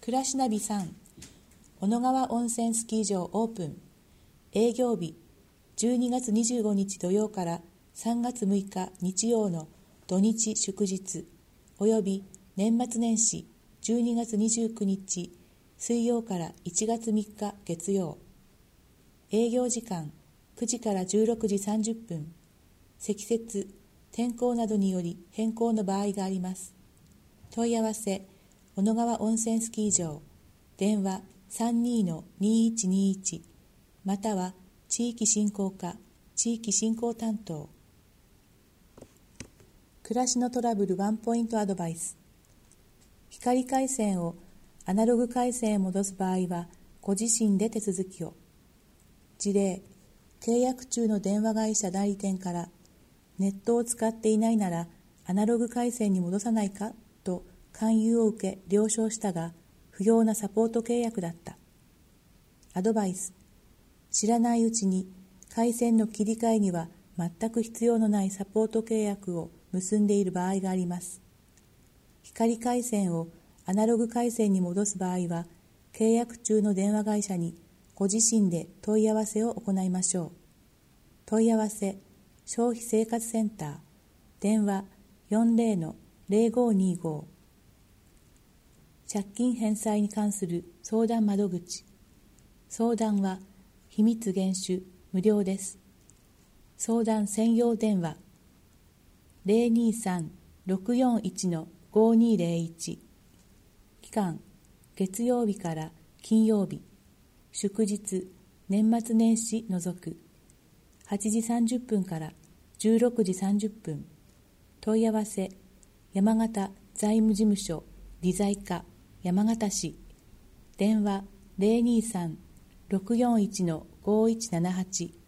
暮らしナビ3、小野川温泉スキー場オープン。営業日、12月25日土曜から3月6日日曜の土日祝日、および年末年始12月29日水曜から1月3日月曜。営業時間9時から16時30分。積雪、天候などにより変更の場合があります。問い合わせ、小野川温泉スキー場、電話 32-2121 または地域振興課地域振興担当。暮らしのトラブルワンポイントアドバイス。光回線をアナログ回線へ戻す場合はご自身で手続きを。事例、契約中の電話会社代理店からネットを使っていないならアナログ回線に戻さないかと勧誘を受け了承したが不要なサポート契約だった。アドバイス。知らないうちに回線の切り替えには全く必要のないサポート契約を結んでいる場合があります。光回線をアナログ回線に戻す場合は契約中の電話会社にご自身で問い合わせを行いましょう。問い合わせ、消費生活センター、電話 40-0525。借金返済に関する相談窓口。相談は秘密厳守無料です。相談専用電話 023-641-5201。期間月曜日から金曜日、祝日、年末年始除く。8時30分から16時30分。問い合わせ、山形財務事務所理財課山形市。電話 023-641-5178。